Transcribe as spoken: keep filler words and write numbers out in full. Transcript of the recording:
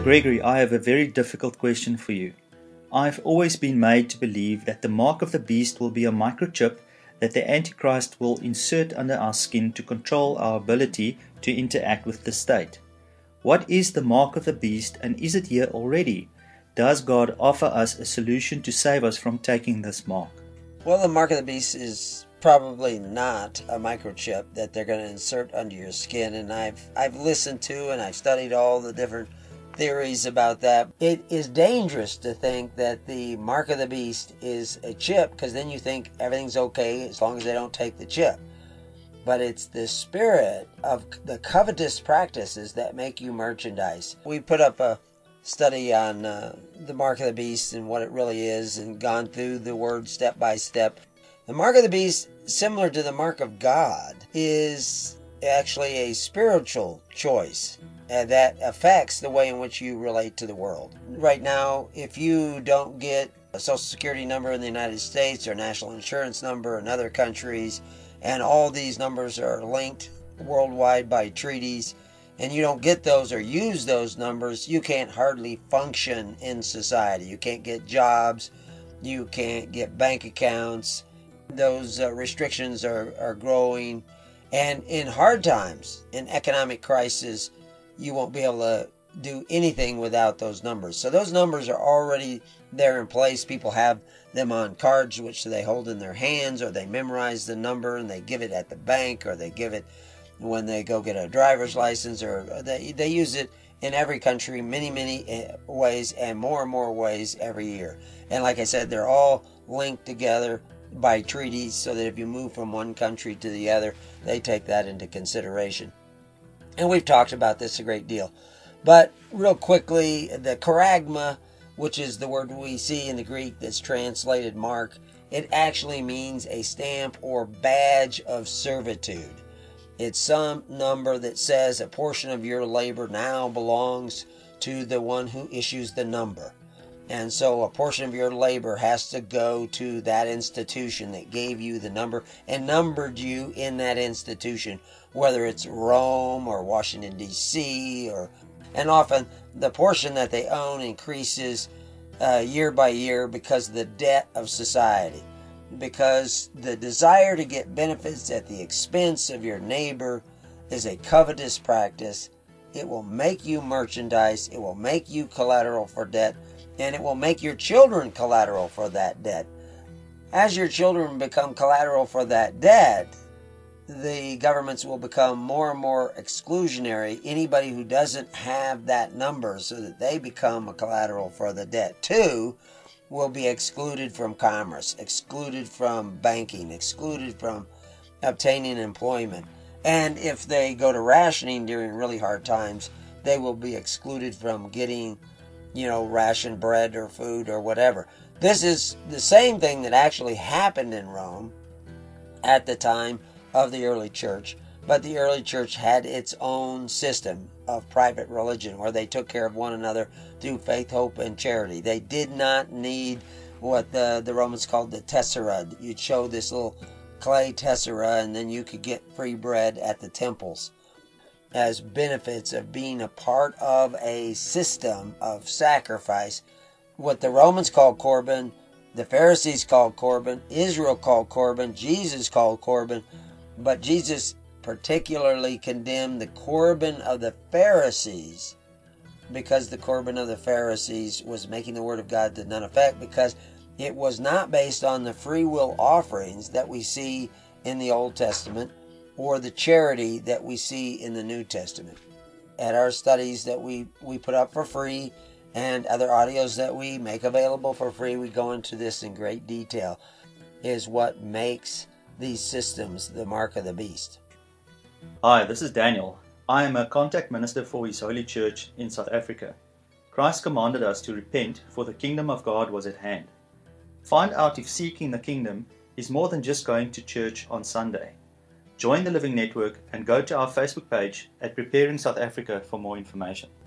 Gregory, I have a very difficult question for you. I've always been made to believe that the mark of the beast will be a microchip that the Antichrist will insert under our skin to control our ability to interact with the state. What is the mark of the beast, and is it here already? Does God offer us a solution to save us from taking this mark? Well, the mark of the beast is probably not a microchip that they're going to insert under your skin, and I've I've listened to and I've studied all the different theories about that. It is dangerous to think that the mark of the beast is a chip, because then you think everything's okay as long as they don't take the chip. But it's the spirit of the covetous practices that make you merchandise. We put up a study on uh, the mark of the beast and what it really is, and gone through the word step by step. The mark of the beast, similar to the mark of God, is actually a spiritual choice uh, that affects the way in which you relate to the world. Right now, if you don't get a social security number in the United States or a national insurance number in other countries, and all these numbers are linked worldwide by treaties, and you don't get those or use those numbers, you can't hardly function in society. You can't get jobs, you can't get bank accounts. Those uh, restrictions are, are growing. And in hard times, in economic crisis, you won't be able to do anything without those numbers. So those numbers are already there in place. People have them on cards which they hold in their hands, or they memorize the number and they give it at the bank, or they give it when they go get a driver's license, or they, they use it in every country many, many ways, and more and more ways every year. And like I said, they're all linked together by treaties, so that if you move from one country to the other, they take that into consideration. And we've talked about this a great deal. But real quickly, the charagma, which is the word we see in the Greek that's translated mark, it actually means a stamp or badge of servitude. It's some number that says a portion of your labor now belongs to the one who issues the number. And so a portion of your labor has to go to that institution that gave you the number and numbered you in that institution, whether it's Rome or Washington, D C, or and often the portion that they own increases uh, year by year because of the debt of society. Because the desire to get benefits at the expense of your neighbor is a covetous practice. It will make you merchandise, it will make you collateral for debt, and it will make your children collateral for that debt. As your children become collateral for that debt, the governments will become more and more exclusionary. Anybody who doesn't have that number so that they become a collateral for the debt too will be excluded from commerce, excluded from banking, excluded from obtaining employment. And if they go to rationing during really hard times, they will be excluded from getting, you know, ration bread or food or whatever. This is the same thing that actually happened in Rome at the time of the early church. But the early church had its own system of private religion where they took care of one another through faith, hope, and charity. They did not need what the, the Romans called the tessera. You'd show this little clay tessera and then you could get free bread at the temples as benefits of being a part of a system of sacrifice. What the Romans called Corban, the Pharisees called Corban, Israel called Corban, Jesus called Corban, but Jesus particularly condemned the Corban of the Pharisees, because the Corban of the Pharisees was making the Word of God to none effect, because it was not based on the free will offerings that we see in the Old Testament or the charity that we see in the New Testament. At our studies that we, we put up for free and other audios that we make available for free, we go into this in great detail, is what makes these systems the mark of the beast. Hi, this is Daniel. I am a contact minister for His Holy Church in South Africa. Christ commanded us to repent, for the kingdom of God was at hand. Find out if seeking the kingdom is more than just going to church on Sunday. Join the Living Network and go to our Facebook page at Preparing South Africa for more information.